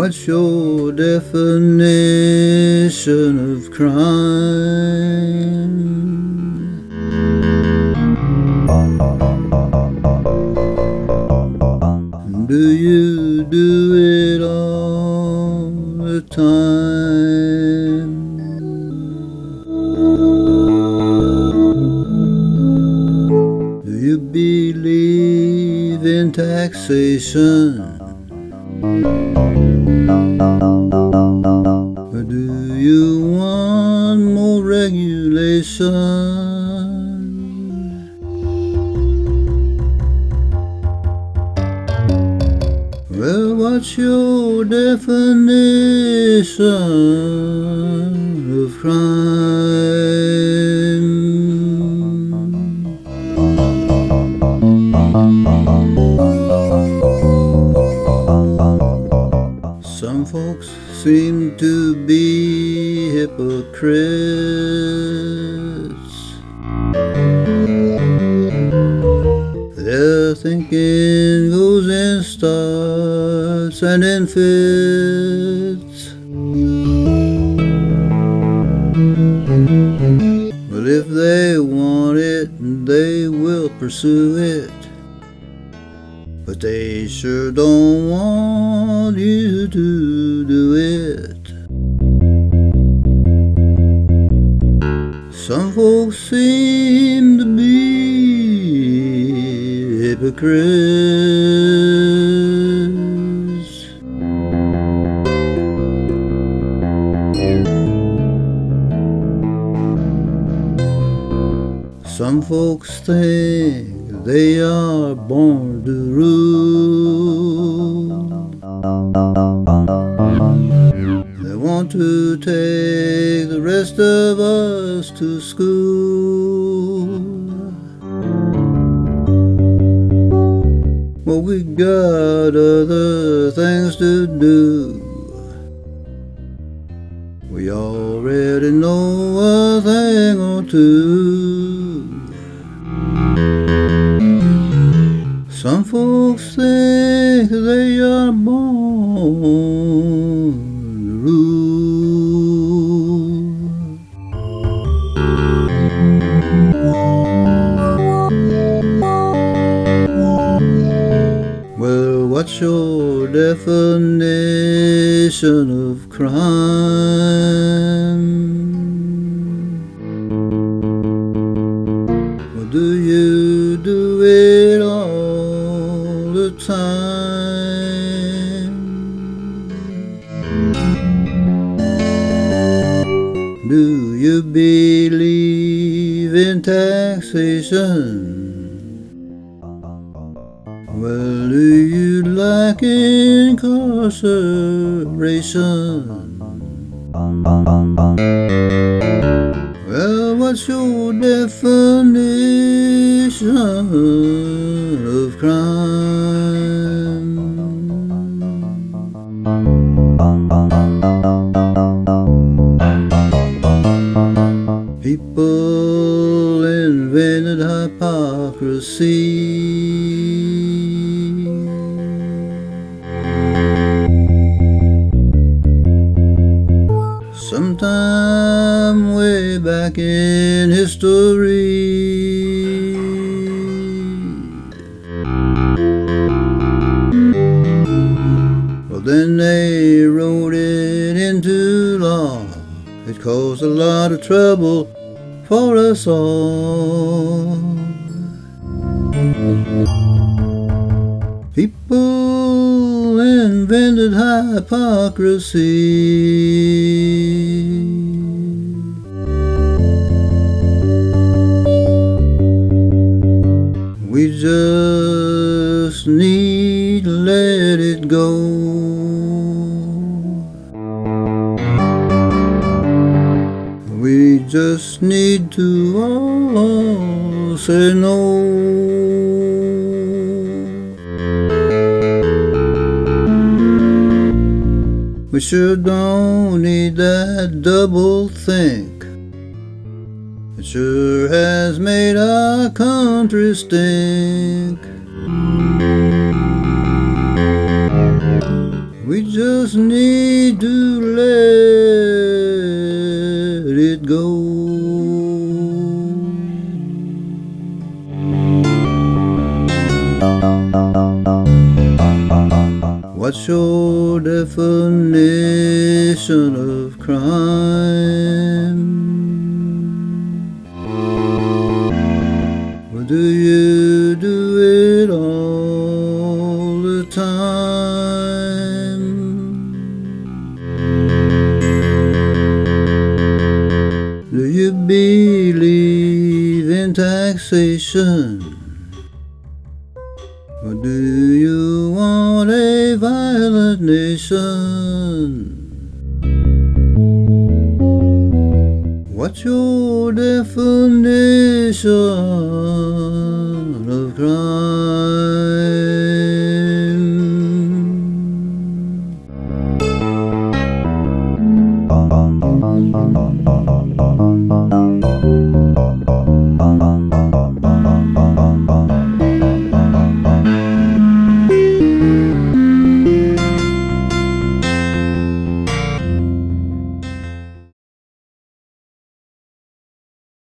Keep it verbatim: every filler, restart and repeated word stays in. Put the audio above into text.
What's your definition of crime? Do you do it all the time? Do you believe in taxation? Or do you want more regulation? Well, what's your definition of crime? Some folks seem to be hypocrites. Their thinking goes in starts and in fits. But if they want it, they will pursue it. But they sure don't want you to do it. Some folks seem to be hypocrites. Some folks think they are born to rule. They want to take the rest of us to school. Well, we got other things to do. We already know a thing or two. Some folks think they are born to rule. Well, what's your definition of crime? Or do you do it all the time? Do you believe in taxation? Well, do you like incarceration? Well, what's your definition of crime? People invented hypocrisy. Sometime way back in history, well, then they wrote it into law. It caused a lot of trouble for us all. People invented hypocrisy. We just need to let it go. We just need to all say no. We sure don't need that double think. It sure has made our country stink. We just need to let it go. What's your definition of crime? Or do you do it all the time? Do you believe in taxation? Or do you want a violent nation? What's your definition of crime?